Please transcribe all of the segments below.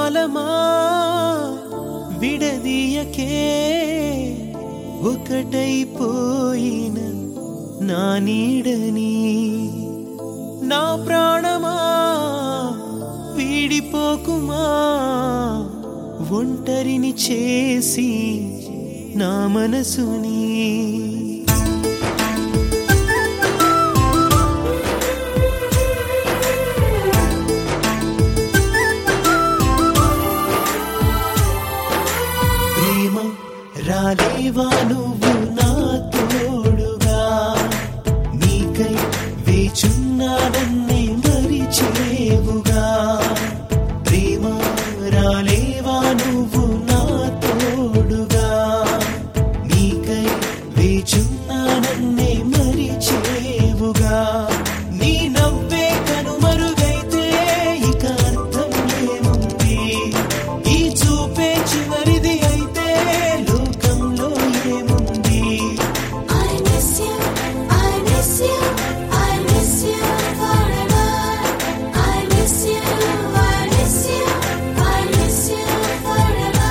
కాలమా విడదీయకే ఒకటైపోయిన నా నీడని నా ప్రాణమా వీడిపోకుమా ఒంటరిని చేసి నా మనసుని ప్రేమ రాలేవా నువ్వు నా తోడుగా నీకై వేచున్నానన్నే మరిచేవుగా ప్రేమ రాలేవా నువ్వు నా తోడుగా నీకై వేచున్నానన్నే మరిచేవుగా నీ నవ్వే కనుమరుగైతే ఇక అర్థం ఏముంది ఈ చూపే చివరిది అయితే లోకంలో ఏముంది I miss you, I miss you, I miss you forever. I miss you, I miss you, I miss you forever.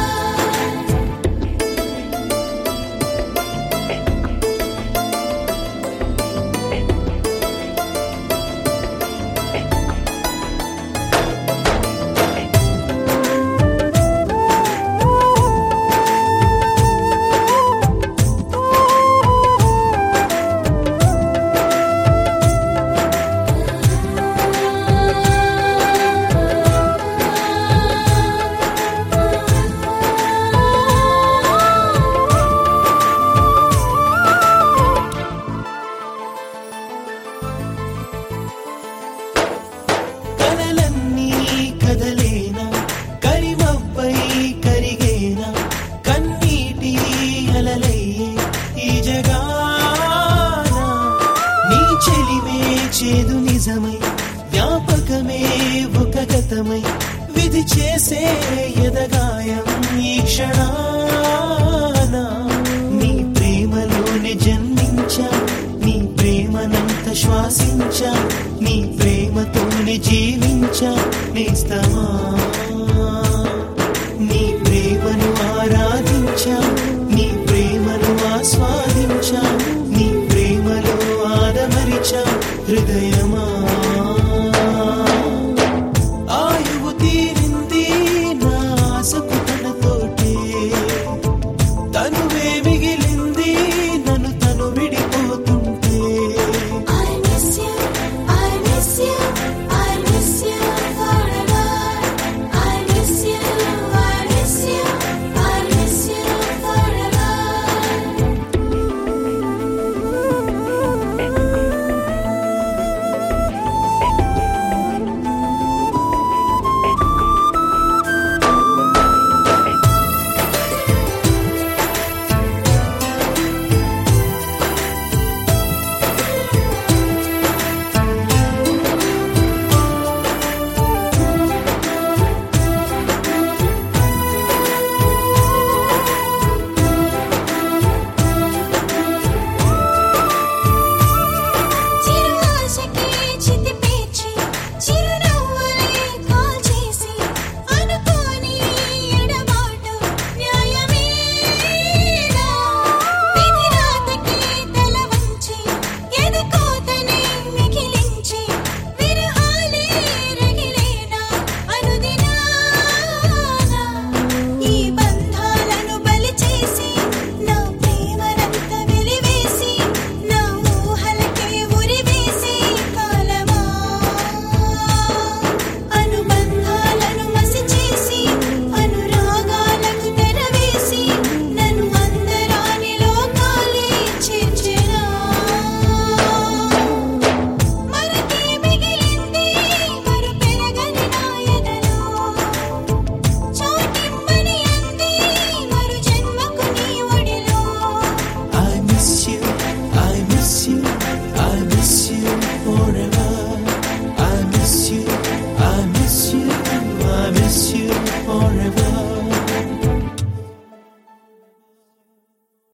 కలలన్నీ కదలేనా కరిమబ్బై కరిగేనా కన్నీటి అలలయ్యే ఈ జగాన నీ చెలిమే చేదు నిజమై జ్ఞాపకమే ఒక గతమై విధి చేసే ఎదగాయం ఈ క్షణాన నీ ప్రేమలోనే జన్మించా నీ ప్రేమనంత శ్వాసించా నీ ప్రేమతోనే జీవించా నేస్త